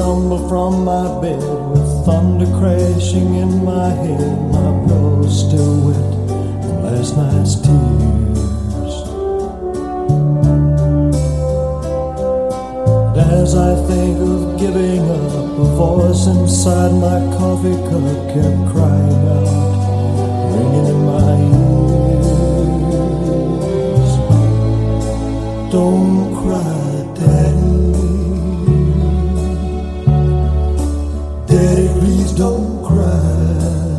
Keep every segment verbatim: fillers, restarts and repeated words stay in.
stumble from my bed with thunder crashing in my head. My pillow's still wet from last night's tears. And as I think of giving up, a voice inside my coffee cup kept crying out, ringing in my ears. Don't cry, Daddy. Daddy, please don't cry.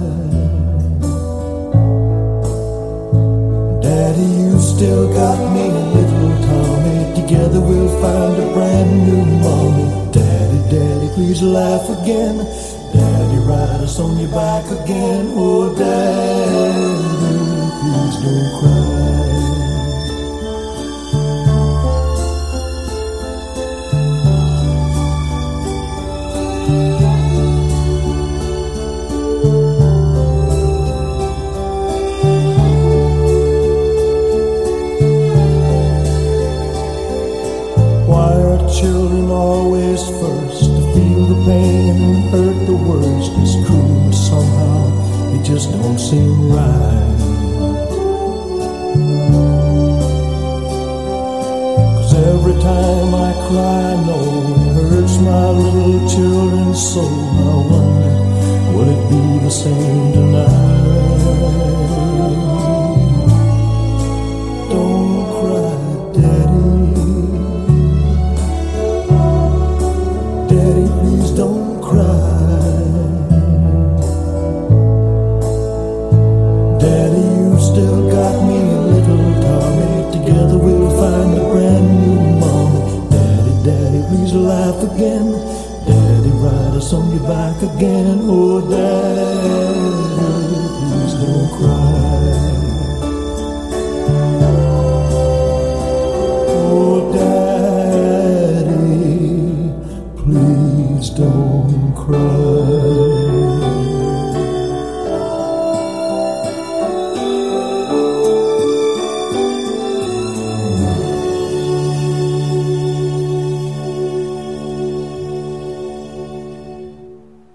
Daddy, you still got me, little Tommy. Together we'll find a brand new mommy. Daddy, Daddy, please laugh again. Daddy, ride us on your back again. Oh, Daddy, please don't cry. Children always first to feel the pain and hurt the worst. It's true, somehow it just don't seem right. 'Cause every time I cry, I know it hurts my little children's soul. I wonder, will it be the same tonight? Don't cry, Daddy. Daddy, please don't cry. Daddy, you've still got me, little Tommy. Together we'll find a brand new mommy. Daddy, Daddy, please laugh again. Daddy, ride us on your back again. Oh, Daddy, please don't cry.